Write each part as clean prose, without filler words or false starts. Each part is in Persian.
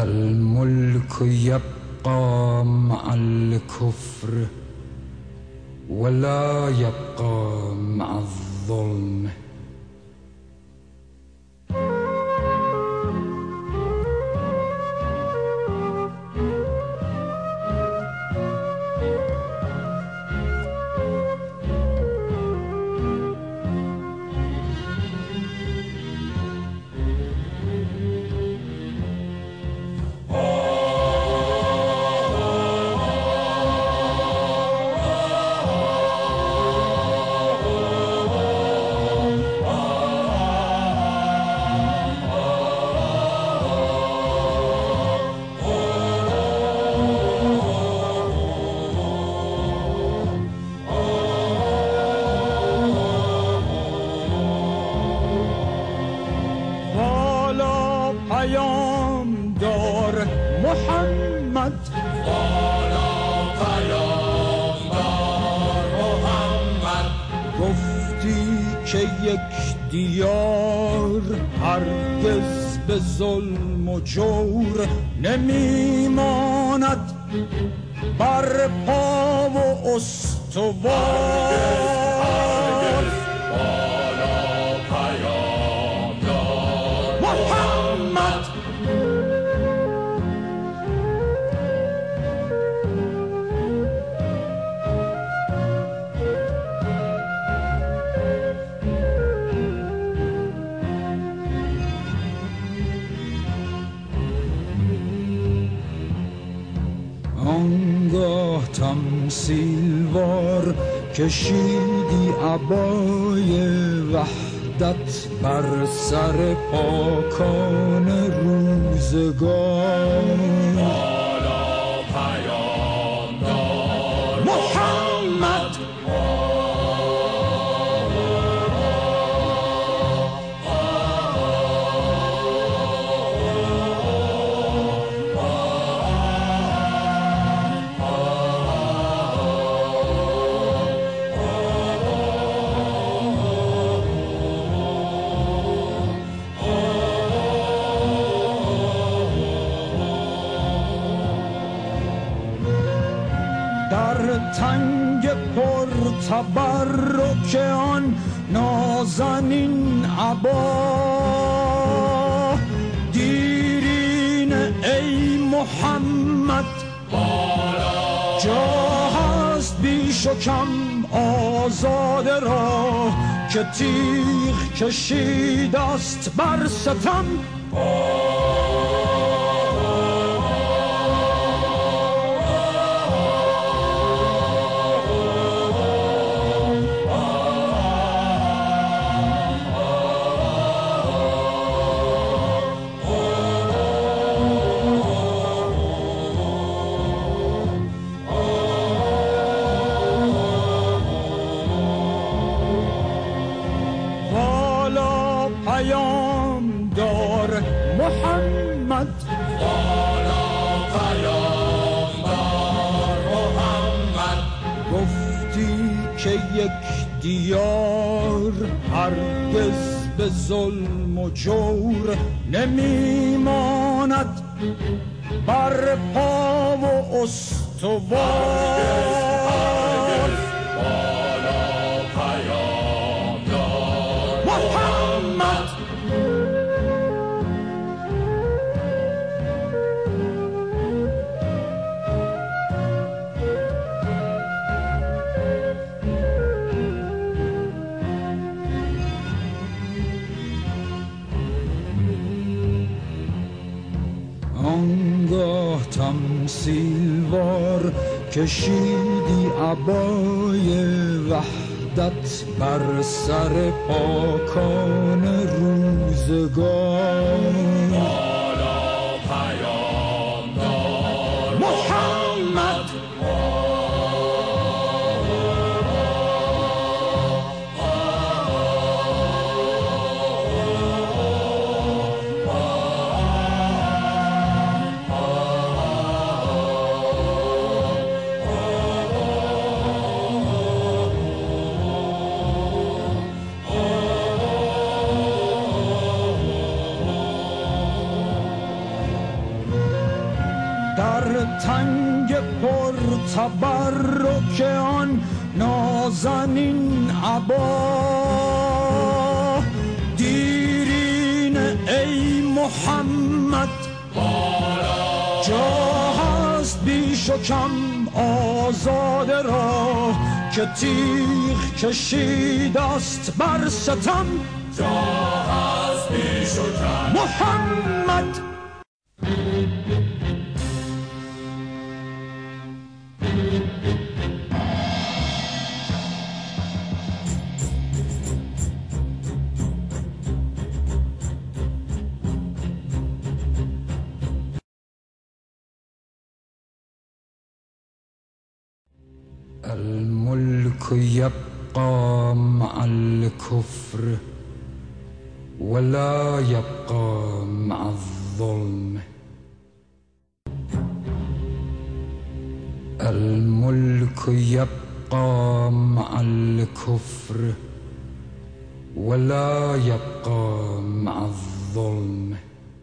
الملك يبقى مع الكفر ولا يبقى مع الظلم. پیامدار محمد، والا پیامدار محمد، گفتی که یک دیار هرگز به ظلم و جور نمیماند بر پا و استوار. آنگاه تمثیلوار کشیدی عبای وحدت بر سر پاکان روزگار. والا پیامدار محمد، در تنگ پر تبرک آن نازنین عبا دیرین ای محمد، جا هست بیش و کم آزاده را که تیغ کشید است بر ستم. پیامدار محمد، والا پیامدار محمد، گفتی که یک دیار هرگز به ظلم و جور نمیماند بر پا و استوار. آنگاه تمثیلوار کشیدی عبای وحدت بر سر پاکان روزگار. والا پیامدار محمد، در تنگ پر تبرک آن نازنین عبا دیرین ای محمد جا هست بیش و کم آزاده را که تیغ کشید است بر ستم جا هست بیش و کم محمد الملك يبقى مع الكفر ولا يبقى مع الظلم الملك يبقى مع الكفر ولا يبقى مع الظلم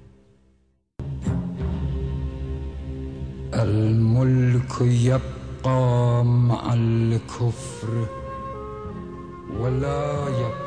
الملك يبقى مع الكفر ولا يبقى